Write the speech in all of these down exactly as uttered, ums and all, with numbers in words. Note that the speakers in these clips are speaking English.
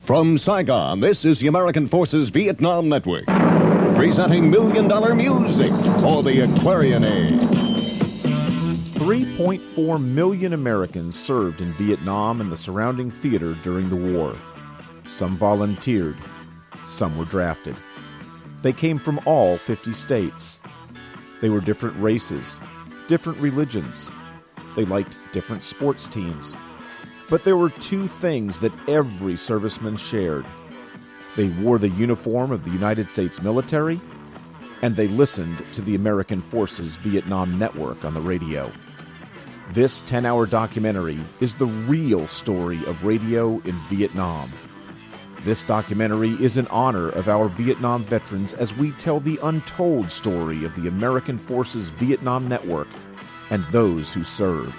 From Saigon, this is the American Forces Vietnam Network, presenting Million Dollar Music for the Aquarian Age. three point four million Americans served in Vietnam and the surrounding theater during the war. Some volunteered, some were drafted. They came from all fifty states. They were different races, different religions. They liked different sports teams. But there were two things that every serviceman shared. They wore the uniform of the United States military, and they listened to the American Forces Vietnam Network on the radio. This ten-hour documentary is the real story of radio in Vietnam. This documentary is in honor of our Vietnam veterans as we tell the untold story of the American Forces Vietnam Network and those who served.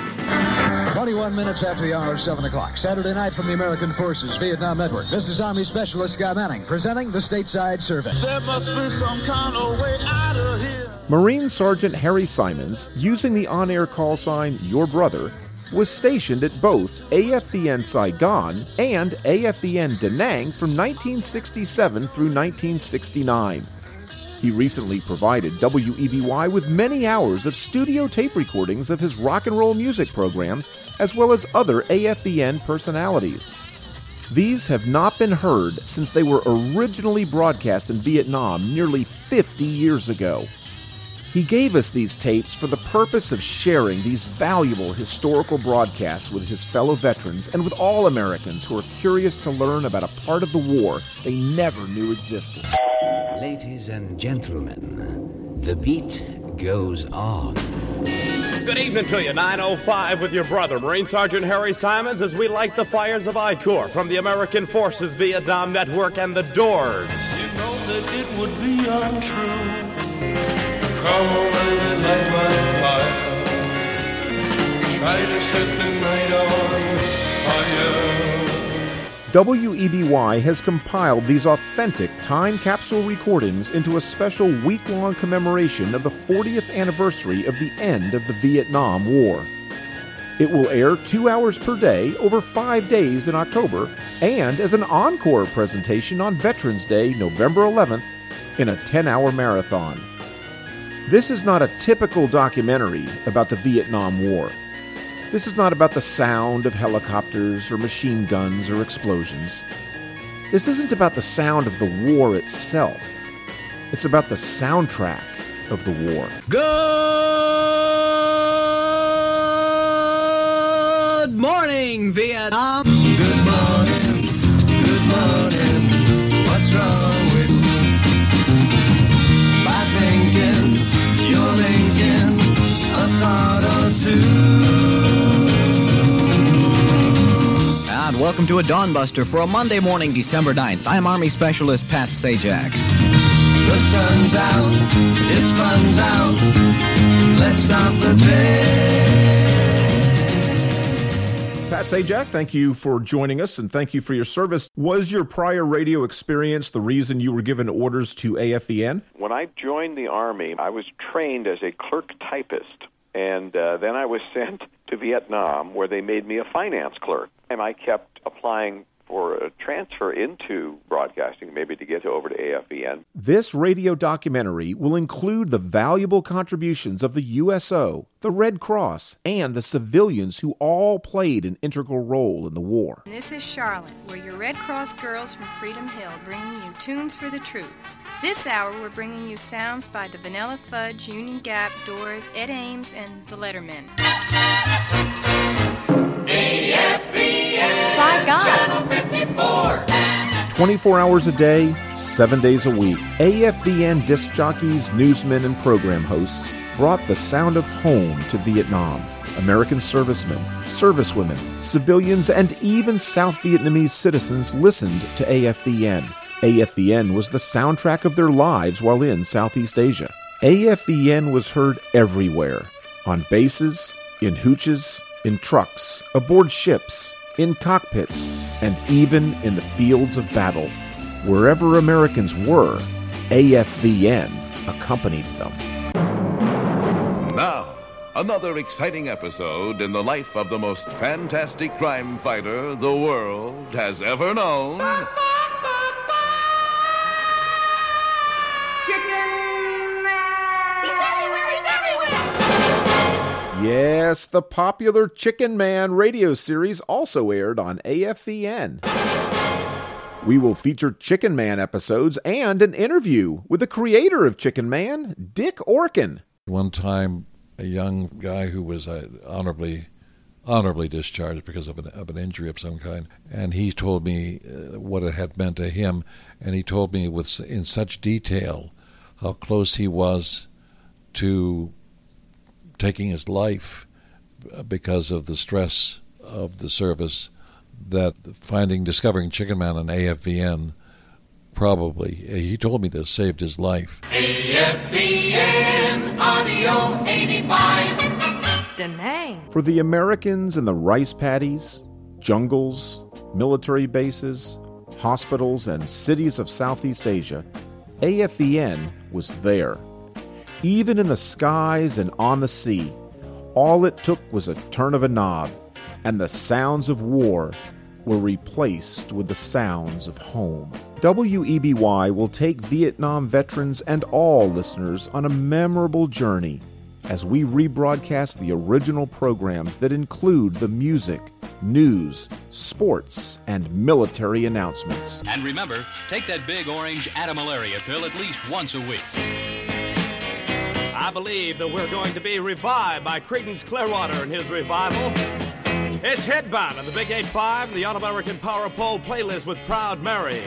twenty-one minutes after the hour of seven o'clock. Saturday night from the American Forces Vietnam Network. This is Army Specialist Guy Manning presenting the Stateside Survey. There must be some kind of way out of here. Marine Sergeant Harry Simons, using the on-air call sign Your Brother, was stationed at both A F V N Saigon and A F V N Da Nang from nineteen sixty-seven through nineteen sixty-nine. He recently provided W E B Y with many hours of studio tape recordings of his rock and roll music programs, as well as other A F V N personalities. These have not been heard since they were originally broadcast in Vietnam nearly fifty years ago. He gave us these tapes for the purpose of sharing these valuable historical broadcasts with his fellow veterans and with all Americans who are curious to learn about a part of the war they never knew existed. Ladies and gentlemen, the beat goes on. Good evening to you, nine oh five with your brother, Marine Sergeant Harry Simons, as we light the fires of I COR from the American Forces Vietnam Network and the Doors. You know that it would be untrue. Come on and light my fire. Try to set the night on fire. W E B Y has compiled these authentic time capsule recordings into a special week-long commemoration of the fortieth anniversary of the end of the Vietnam War. It will air two hours per day over five days in October and as an encore presentation on Veterans Day, November eleventh, in a ten-hour marathon. This is not a typical documentary about the Vietnam War. This is not about the sound of helicopters or machine guns or explosions. This isn't about the sound of the war itself. It's about the soundtrack of the war. Good morning, Vietnam. Good morning, good morning. What's wrong with me? By thinking you're thinking a thought or two. And welcome to a Dawn Buster for a Monday morning, December ninth. I'm Army Specialist Pat Sajak. The sun's out, it's fun's out. Let's stop the day. Pat Sajak, thank you for joining us and thank you for your service. Was your prior radio experience the reason you were given orders to A F V N? When I joined the Army, I was trained as a clerk typist, and uh, then I was sent to Vietnam where they made me a finance clerk. And I kept applying for a transfer into broadcasting, maybe to get over to A F V N. This radio documentary will include the valuable contributions of the U S O, the Red Cross, and the civilians who all played an integral role in the war. This is Charlotte. We're your Red Cross girls from Freedom Hill, bringing you tunes for the troops. This hour, we're bringing you sounds by the Vanilla Fudge, Union Gap, Doors, Ed Ames, and the Lettermen. A F V N Saigon. Channel fifty-four. twenty-four hours a day, seven days a week, A F V N disc jockeys, newsmen, and program hosts brought the sound of home to Vietnam. American servicemen, servicewomen, civilians, and even South Vietnamese citizens listened to A F V N. A F V N was the soundtrack of their lives while in Southeast Asia. A F V N was heard everywhere, on bases, in hooches, in trucks, aboard ships, in cockpits, and even in the fields of battle. Wherever Americans were, A F V N accompanied them. Now, Another exciting episode in the life of the most fantastic crime fighter the world has ever known. Chicken Man! He's everywhere! He's everywhere! Yes, the popular Chicken Man radio series also aired on A F V N. We will feature Chicken Man episodes and an interview with the creator of Chicken Man, Dick Orkin. One time, a young guy who was uh, honorably honorably discharged because of an, of an injury of some kind, and he told me uh, what it had meant to him, and he told me with in such detail how close he was to taking his life because of the stress of the service, that finding, discovering Chicken Man on A F V N probably, he told me this, saved his life. A F V N Audio eighty-five. Da nang. For the Americans in the rice paddies, jungles, military bases, hospitals, and cities of Southeast Asia, A F V N was there. Even in the skies and on the sea, all it took was a turn of a knob, and the sounds of war were replaced with the sounds of home. W E B Y will take Vietnam veterans and all listeners on a memorable journey as we rebroadcast the original programs that include the music, news, sports, and military announcements. And remember, take that big orange anti-malaria pill at least once a week. I believe that we're going to be revived by Creedence Clearwater in his revival. It's Headbound on the Big eight five, the All-American Power Pole playlist with Proud Mary.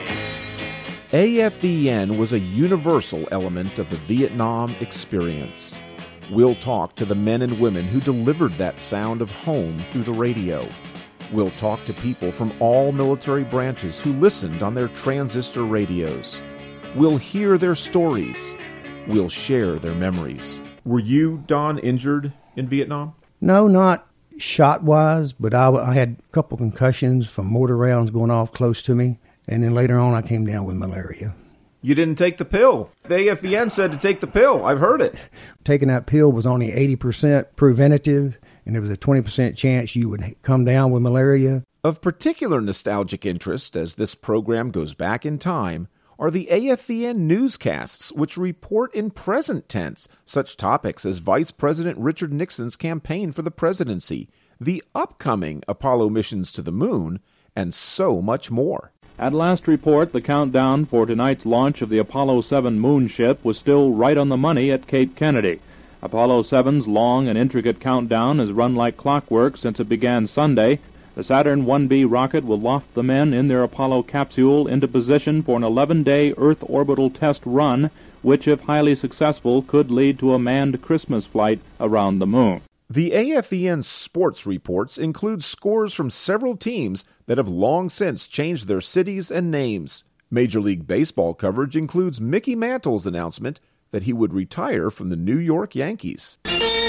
A F V N was a universal element of the Vietnam experience. We'll talk to the men and women who delivered that sound of home through the radio. We'll talk to people from all military branches who listened on their transistor radios. We'll hear their stories. We'll share their memories. Were you, Don, injured in Vietnam? No, not shot-wise, but I, I had a couple concussions from mortar rounds going off close to me, and then later on I came down with malaria. You didn't take the pill. The A F V N said to take the pill. I've heard it. Taking that pill was only eighty percent preventative, and there was a twenty percent chance you would come down with malaria. Of particular nostalgic interest, as this program goes back in time, are the A F V N newscasts, which report in present tense such topics as Vice President Richard Nixon's campaign for the presidency, the upcoming Apollo missions to the moon, and so much more. At last report, the countdown for tonight's launch of the Apollo seven moonship was still right on the money at Cape Kennedy. Apollo seven's long and intricate countdown has run like clockwork since it began Sunday. The Saturn one B rocket will loft the men in their Apollo capsule into position for an eleven-day Earth orbital test run, which, if highly successful, could lead to a manned Christmas flight around the moon. The A F V N sports reports include scores from several teams that have long since changed their cities and names. Major League Baseball coverage includes Mickey Mantle's announcement that he would retire from the New York Yankees.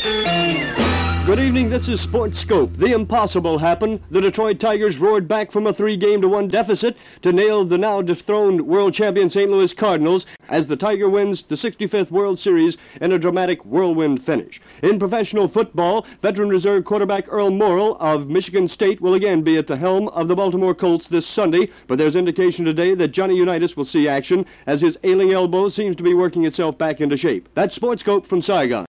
Good evening, this is Sports Scope. The impossible happened. The Detroit Tigers roared back from a three-game to one deficit to nail the now dethroned world champion Saint Louis Cardinals as the Tiger wins the sixty-fifth World Series in a dramatic whirlwind finish. In professional football, veteran reserve quarterback Earl Morrall of Michigan State will again be at the helm of the Baltimore Colts this Sunday, but there's indication today that Johnny Unitas will see action as his ailing elbow seems to be working itself back into shape. That's Sports Scope from Saigon.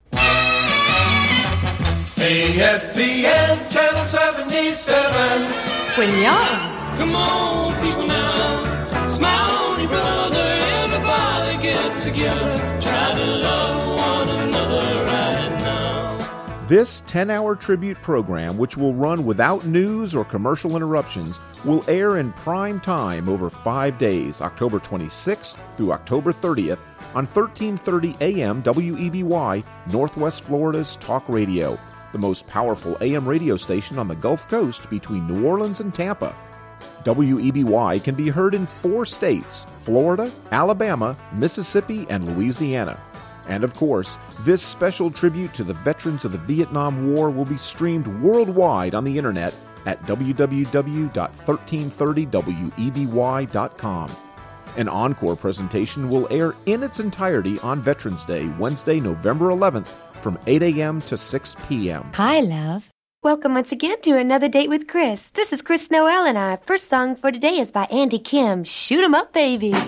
A F V N Channel seventy-seven. When young. Come on, people now. Smile on your brother. Everybody get together. Try to love one another right now. This ten-hour tribute program, which will run without news or commercial interruptions, will air in prime time over five days, October twenty-sixth through October thirtieth, on thirteen thirty A M W E B Y, Northwest Florida's Talk Radio, the most powerful A M radio station on the Gulf Coast between New Orleans and Tampa. W E B Y can be heard in four states: Florida, Alabama, Mississippi, and Louisiana. And of course, this special tribute to the veterans of the Vietnam War will be streamed worldwide on the internet at w w w dot thirteen thirty w e b y dot com. An encore presentation will air in its entirety on Veterans Day, Wednesday, November eleventh, from eight a.m. to six p.m. Hi, love. Welcome once again to Another Date with Chris. This is Chris Noel, and our first song for today is by Andy Kim. Shoot 'em up, baby. Girl,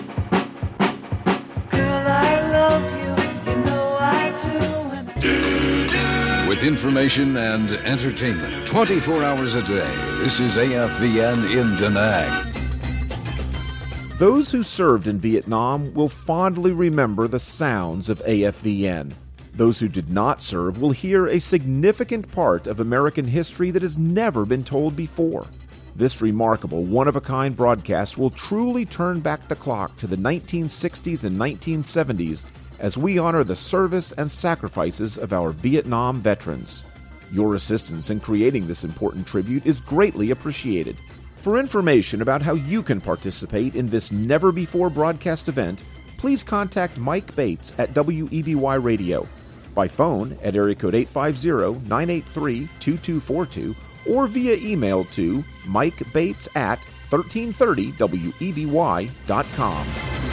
I love you, you know I do. With information and entertainment twenty-four hours a day, this is A F V N in Da Nang. Those who served in Vietnam will fondly remember the sounds of A F V N. Those who did not serve will hear a significant part of American history that has never been told before. This remarkable, one-of-a-kind broadcast will truly turn back the clock to the nineteen sixties and nineteen seventies as we honor the service and sacrifices of our Vietnam veterans. Your assistance in creating this important tribute is greatly appreciated. For information about how you can participate in this never-before broadcast event, please contact Mike Bates at W E B Y Radio, by phone at area code eight five zero, nine eight three, two two four two, or via email to mikebates at thirteen thirty W E B Y dot com.